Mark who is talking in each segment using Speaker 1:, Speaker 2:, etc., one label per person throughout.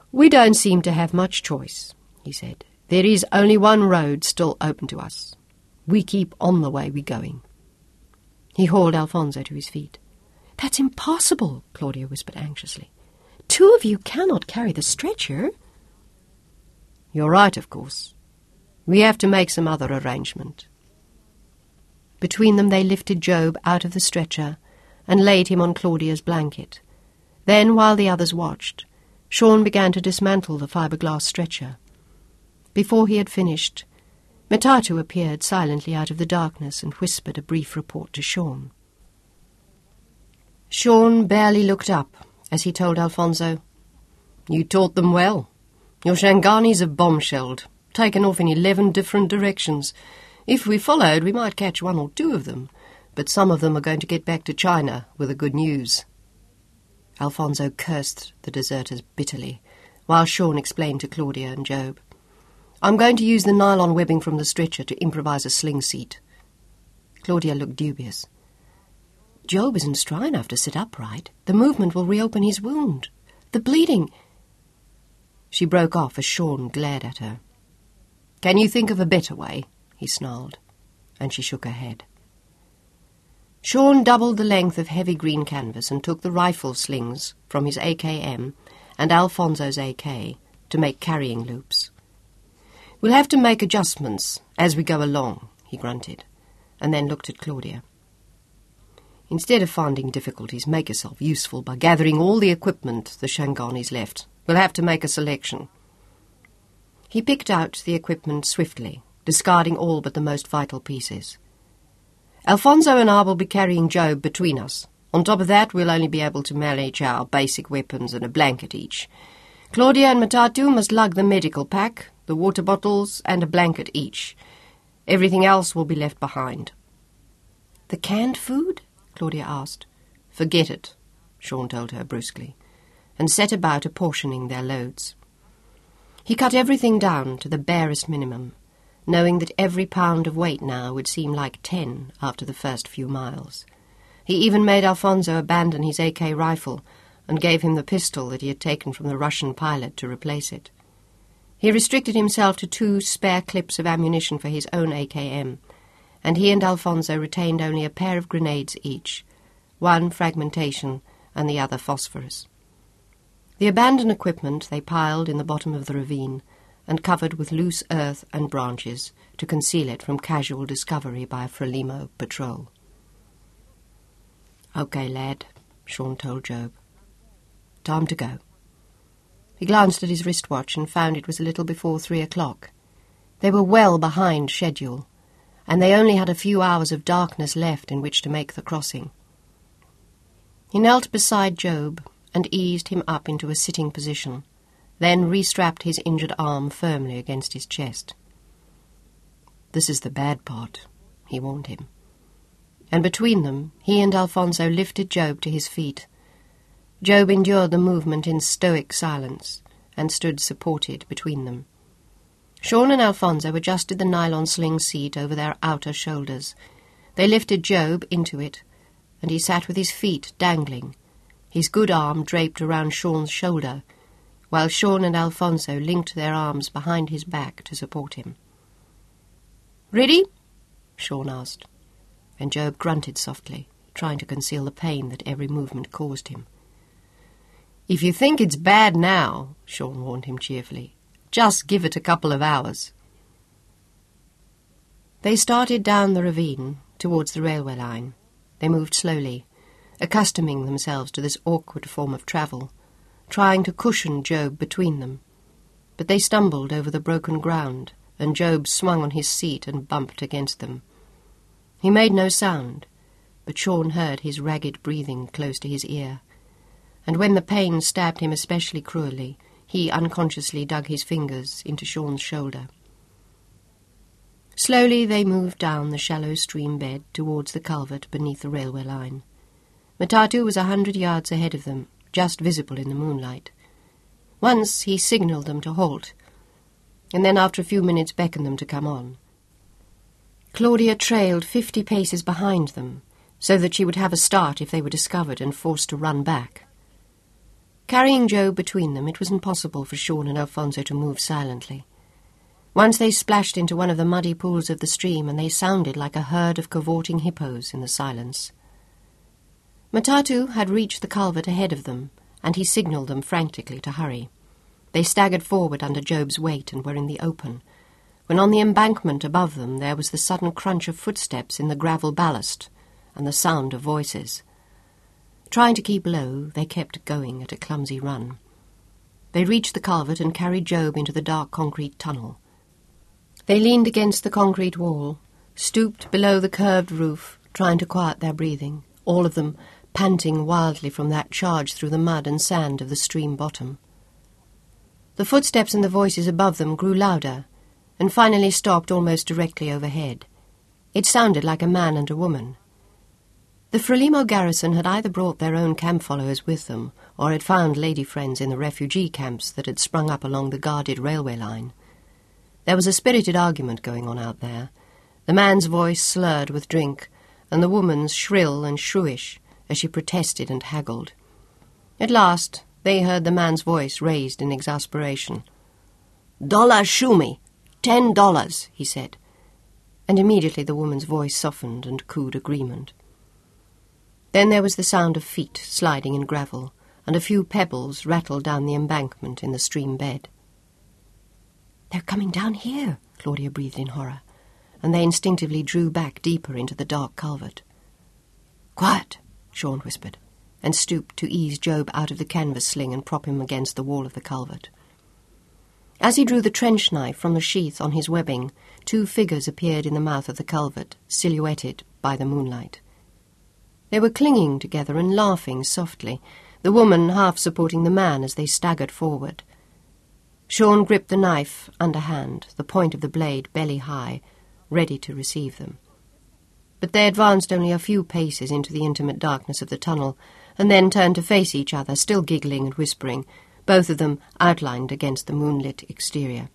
Speaker 1: "We don't seem to have much choice," he said. "There is only one road still open to us. We keep on the way we're going." He hauled Alfonso to his feet. "That's impossible," Claudia whispered anxiously. "Two of you cannot carry the stretcher." "You're right, of course. We have to make some other arrangement." Between them they lifted Job out of the stretcher and laid him on Claudia's blanket. Then, while the others watched, Sean began to dismantle the fiberglass stretcher. Before he had finished, Matatu appeared silently out of the darkness and whispered a brief report to Sean. Sean barely looked up as he told Alfonso, "You taught them well. Your Shanganis have bombshelled, taken off in 11 different directions. If we followed, we might catch 1 or 2 of them, but some of them are going to get back to China with the good news." Alfonso cursed the deserters bitterly, while Sean explained to Claudia and Job, "I'm going to use the nylon webbing from the stretcher to improvise a sling seat." Claudia looked dubious. "Job isn't strong enough to sit upright. The movement will reopen his wound. The bleeding—" She broke off as Sean glared at her. "Can you think of a better way?" he snarled, and she shook her head. Sean doubled the length of heavy green canvas and took the rifle slings from his AKM and Alfonso's AK to make carrying loops. "We'll have to make adjustments as we go along," he grunted, and then looked at Claudia. "Instead of finding difficulties, make yourself useful by gathering all the equipment the Shanganis left. We'll have to make a selection." He picked out the equipment swiftly, discarding all but the most vital pieces. "Alfonso and I will be carrying Job between us. On top of that, we'll only be able to manage our basic weapons and a blanket each. Claudia and Matatu must lug the medical pack, the water bottles, and a blanket each. Everything else will be left behind." "The canned food?" Claudia asked. "Forget it," Sean told her brusquely, and set about apportioning their loads. He cut everything down to the barest minimum, knowing that every pound of weight now would seem like 10 after the first few miles. He even made Alfonso abandon his AK rifle and gave him the pistol that he had taken from the Russian pilot to replace it. He restricted himself to 2 spare clips of ammunition for his own AKM, and he and Alfonso retained only a pair of grenades each, one fragmentation and the other phosphorus. The abandoned equipment they piled in the bottom of the ravine and covered with loose earth and branches to conceal it from casual discovery by a Frelimo patrol. "Okay, lad," Sean told Job. "Time to go." He glanced at his wristwatch and found it was a little before 3 o'clock. They were well behind schedule, and they only had a few hours of darkness left in which to make the crossing. He knelt beside Job and eased him up into a sitting position, then restrapped his injured arm firmly against his chest. "This is the bad part," he warned him. And between them, he and Alfonso lifted Job to his feet. Job endured the movement in stoic silence and stood supported between them. Sean and Alfonso adjusted the nylon sling seat over their outer shoulders. They lifted Job into it, and he sat with his feet dangling, his good arm draped around Sean's shoulder, while Sean and Alfonso linked their arms behind his back to support him. "Ready?" Sean asked, and Job grunted softly, trying to conceal the pain that every movement caused him. "If you think it's bad now," Sean warned him cheerfully, "just give it a couple of hours." They started down the ravine towards the railway line. They moved slowly, accustoming themselves to this awkward form of travel, trying to cushion Job between them. But they stumbled over the broken ground, and Job swung on his seat and bumped against them. He made no sound, but Sean heard his ragged breathing close to his ear, and when the pain stabbed him especially cruelly, he unconsciously dug his fingers into Sean's shoulder. Slowly they moved down the shallow stream bed towards the culvert beneath the railway line. Matatu was 100 yards ahead of them, just visible in the moonlight. Once he signalled them to halt, and then after a few minutes beckoned them to come on. Claudia trailed 50 paces behind them, so that she would have a start if they were discovered and forced to run back. Carrying Job between them, it was impossible for Sean and Alfonso to move silently. Once they splashed into one of the muddy pools of the stream, and they sounded like a herd of cavorting hippos in the silence. Matatu had reached the culvert ahead of them, and he signalled them frantically to hurry. They staggered forward under Job's weight and were in the open, when on the embankment above them there was the sudden crunch of footsteps in the gravel ballast and the sound of voices. Trying to keep low, they kept going at a clumsy run. They reached the culvert and carried Job into the dark concrete tunnel. They leaned against the concrete wall, stooped below the curved roof, trying to quiet their breathing, all of them panting wildly from that charge through the mud and sand of the stream bottom. The footsteps and the voices above them grew louder, and finally stopped almost directly overhead. It sounded like a man and a woman. The Frelimo garrison had either brought their own camp followers with them, or had found lady friends in the refugee camps that had sprung up along the guarded railway line. There was a spirited argument going on out there, the man's voice slurred with drink, and the woman's shrill and shrewish as she protested and haggled. At last they heard the man's voice raised in exasperation. "$1 shumi, $10, he said, and immediately the woman's voice softened and cooed agreement. Then there was the sound of feet sliding in gravel, and a few pebbles rattled down the embankment in the stream bed. "They're coming down here," Claudia breathed in horror, and they instinctively drew back deeper into the dark culvert. "Quiet," Sean whispered, and stooped to ease Job out of the canvas sling and prop him against the wall of the culvert. As he drew the trench knife from the sheath on his webbing, 2 figures appeared in the mouth of the culvert, silhouetted by the moonlight. They were clinging together and laughing softly, the woman half supporting the man as they staggered forward. Sean gripped the knife underhand, the point of the blade belly high, ready to receive them. But they advanced only a few paces into the intimate darkness of the tunnel, and then turned to face each other, still giggling and whispering, both of them outlined against the moonlit exterior.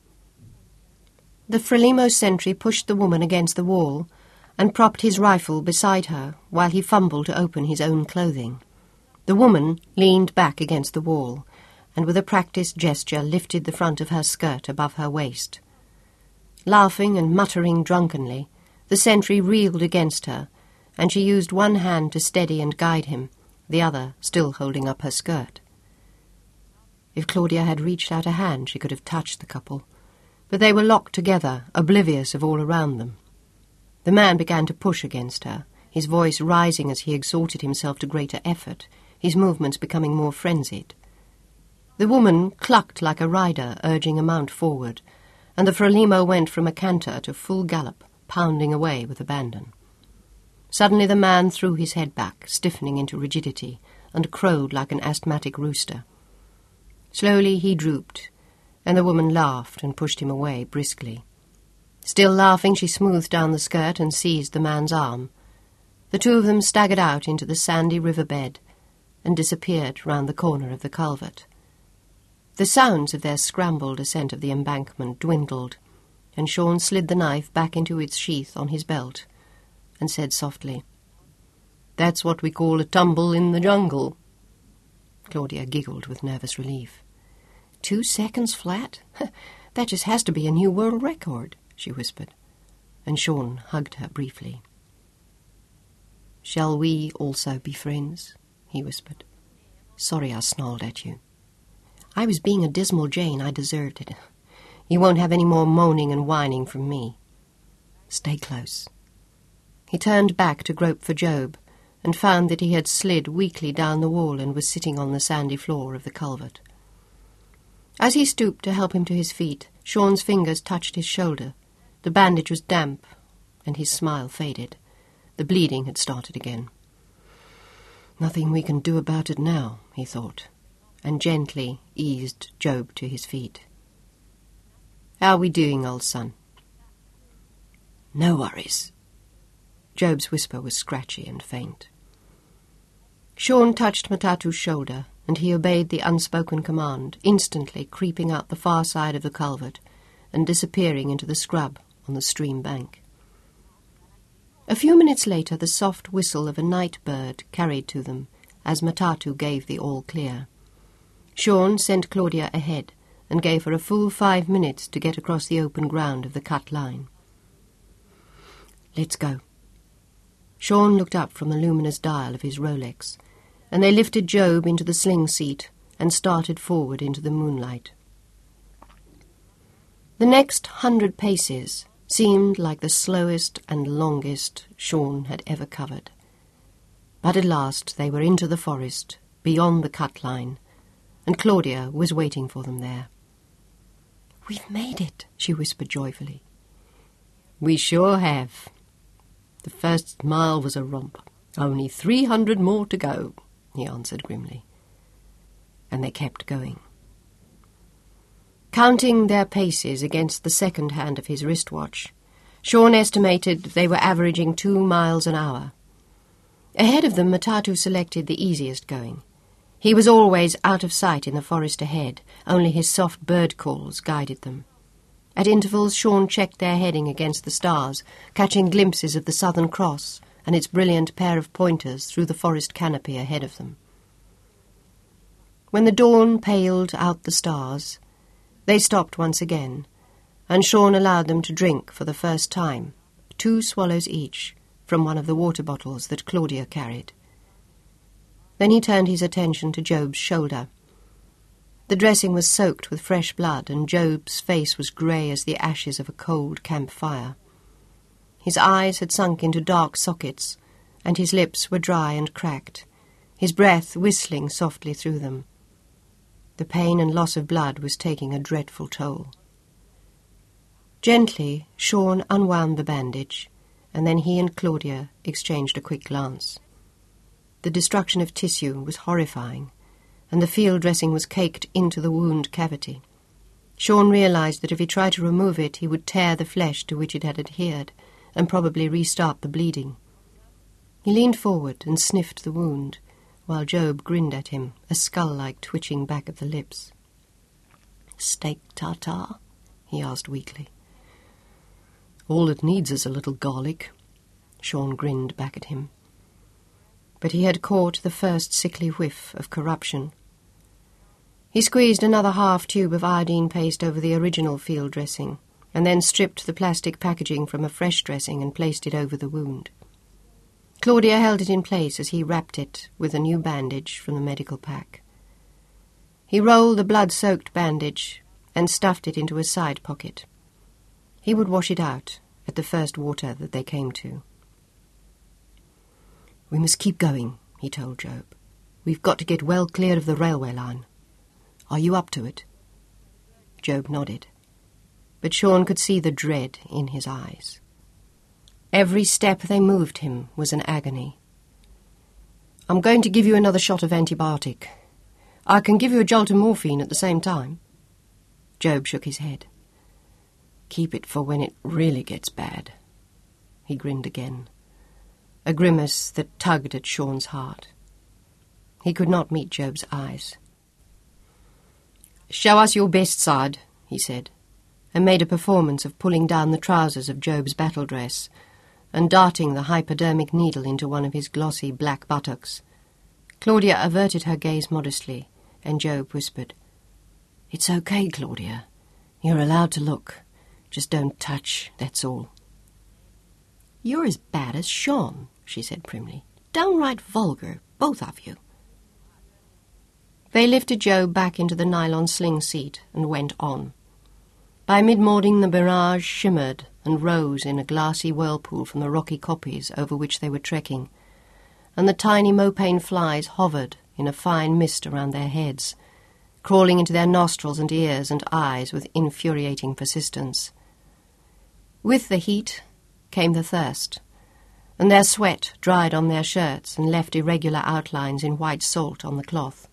Speaker 1: The Frelimo sentry pushed the woman against the wall and propped his rifle beside her while he fumbled to open his own clothing. The woman leaned back against the wall and with a practised gesture lifted the front of her skirt above her waist. Laughing and muttering drunkenly, the sentry reeled against her, and she used one hand to steady and guide him, the other still holding up her skirt. If Claudia had reached out a hand, she could have touched the couple, but they were locked together, oblivious of all around them. The man began to push against her, his voice rising as he exhorted himself to greater effort, his movements becoming more frenzied. The woman clucked like a rider urging a mount forward, and the Frelimo went from a canter to full gallop, pounding away with abandon. Suddenly the man threw his head back, stiffening into rigidity, and crowed like an asthmatic rooster. Slowly he drooped, and the woman laughed and pushed him away briskly. Still laughing, she smoothed down the skirt and seized the man's arm. The 2 of them staggered out into the sandy riverbed and disappeared round the corner of the culvert. The sounds of their scrambled ascent of the embankment dwindled, and Sean slid the knife back into its sheath on his belt and said softly, "That's what we call a tumble in the jungle." Claudia giggled with nervous relief. 2 seconds flat? That just has to be a new world record, she whispered, and Sean hugged her briefly. "Shall we also be friends?" he whispered. "Sorry I snarled at you. I was being a dismal Jane, I deserved it. You won't have any more moaning and whining from me. Stay close." He turned back to grope for Job, and found that he had slid weakly down the wall and was sitting on the sandy floor of the culvert. As he stooped to help him to his feet, Sean's fingers touched his shoulder. The bandage was damp, and his smile faded. The bleeding had started again. "Nothing we can do about it now," he thought, and gently eased Job to his feet. "How are we doing, old son?" "No worries." Job's whisper was scratchy and faint. Sean touched Matatu's shoulder, and he obeyed the unspoken command, instantly creeping up the far side of the culvert and disappearing into the scrub on the stream bank. A few minutes later the soft whistle of a night bird carried to them as Matatu gave the all clear. Sean sent Claudia ahead and gave her a full 5 minutes to get across the open ground of the cut line. "Let's go." Sean looked up from the luminous dial of his Rolex, and they lifted Job into the sling seat and started forward into the moonlight. The next 100 paces seemed like the slowest and longest Sean had ever covered. But at last they were into the forest, beyond the cut line, and Claudia was waiting for them there. "We've made it," she whispered joyfully. "We sure have. The first mile was a romp. Only 300 more to go," he answered grimly. And they kept going. Counting their paces against the second hand of his wristwatch, Sean estimated they were averaging 2 miles an hour. Ahead of them, Matatu selected the easiest going. He was always out of sight in the forest ahead, only his soft bird calls guided them. At intervals, Sean checked their heading against the stars, catching glimpses of the Southern Cross and its brilliant pair of pointers through the forest canopy ahead of them. When the dawn paled out the stars, they stopped once again, and Sean allowed them to drink for the first time, 2 swallows each, from one of the water bottles that Claudia carried. Then he turned his attention to Job's shoulder. The dressing was soaked with fresh blood, and Job's face was grey as the ashes of a cold campfire. His eyes had sunk into dark sockets, and his lips were dry and cracked, his breath whistling softly through them. The pain and loss of blood was taking a dreadful toll. Gently, Sean unwound the bandage, and then he and Claudia exchanged a quick glance. The destruction of tissue was horrifying, and the field dressing was caked into the wound cavity. Sean realized that if he tried to remove it, he would tear the flesh to which it had adhered, and probably restart the bleeding. He leaned forward and sniffed the wound, while Job grinned at him, a skull-like twitching back of the lips. "Steak tartare?" he asked weakly. "All it needs is a little garlic," Sean grinned back at him. But he had caught the first sickly whiff of corruption. He squeezed another half tube of iodine paste over the original field dressing, and then stripped the plastic packaging from a fresh dressing and placed it over the wound. Claudia held it in place as he wrapped it with a new bandage from the medical pack. He rolled the blood-soaked bandage and stuffed it into a side pocket. He would wash it out at the first water that they came to. "We must keep going," he told Job. "We've got to get well clear of the railway line. Are you up to it?" Job nodded, but Sean could see the dread in his eyes. Every step they moved him was an agony. "I'm going to give you another shot of antibiotic. I can give you a jolt of morphine at the same time." Job shook his head. "Keep it for when it really gets bad." He grinned again, a grimace that tugged at Sean's heart. He could not meet Job's eyes. "Show us your best side," he said, and made a performance of pulling down the trousers of Job's battle dress and darting the hypodermic needle into one of his glossy black buttocks. Claudia averted her gaze modestly, and Job whispered, "It's okay, Claudia. You're allowed to look. Just don't touch, that's all." "You're as bad as Sean," she said primly. "Downright vulgar, both of you." They lifted Job back into the nylon sling seat and went on. By mid-morning the mirage shimmered and rose in a glassy whirlpool from the rocky kopjes over which they were trekking, and the tiny mopane flies hovered in a fine mist around their heads, crawling into their nostrils and ears and eyes with infuriating persistence. With the heat came the thirst, and their sweat dried on their shirts and left irregular outlines in white salt on the cloth.